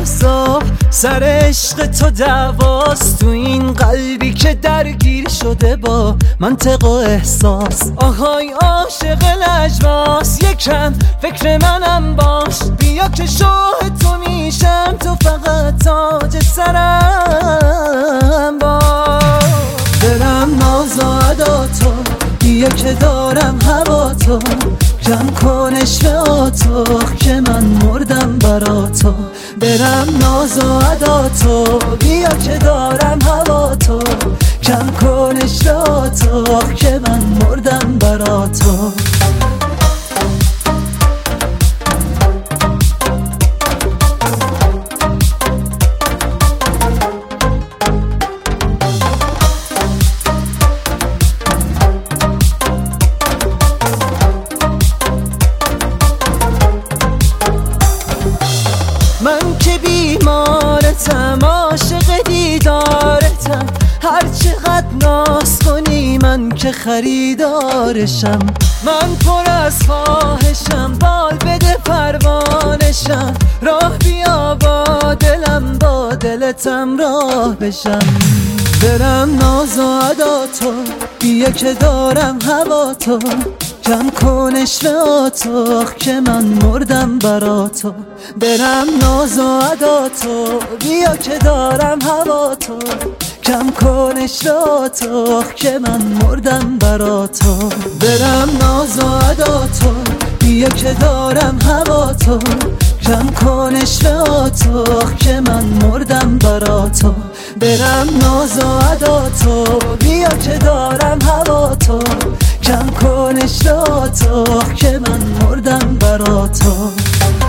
احزاب سر عشق تو دعواست، تو این قلبی که درگیر شده با منطق و احساس. آهای عاشق لجباس یکم فکر منم باش، بیا که شاه تو میشم، تو فقط تاج سرم باش. دلم ناز و ادا تو، بیا که دارم هوا تو، کم کن عشق تو که من مردم برا تو. برم ناز و ادا تو، بیا که دارم هوا تو، کم کن عشق تو که من مردم برا تو. من که بیمارتم، عاشق دیدارتم، هر چقدر ناز کنی من که خریدارشم. من پر از خواهشم، بال بده پروانشم، راه بیا با دلم، با دلتم راه بشم. برم ناز و ادا تو، بیا که دارم هوا تو، کم کن عشق تو که من مردم برا تو. برم ناز و ادا تو، بیا که دارم هوا تو، کم کن عشق تو که من مردم برا تو. برم ناز و ادا تو، بیا که دارم هوا تو، کم کن عشق تو که من مردم برا تو. برم ناز و ادا تو، بیا که دارم هوا تو، کم کن عشق تو که من مردم برا تو.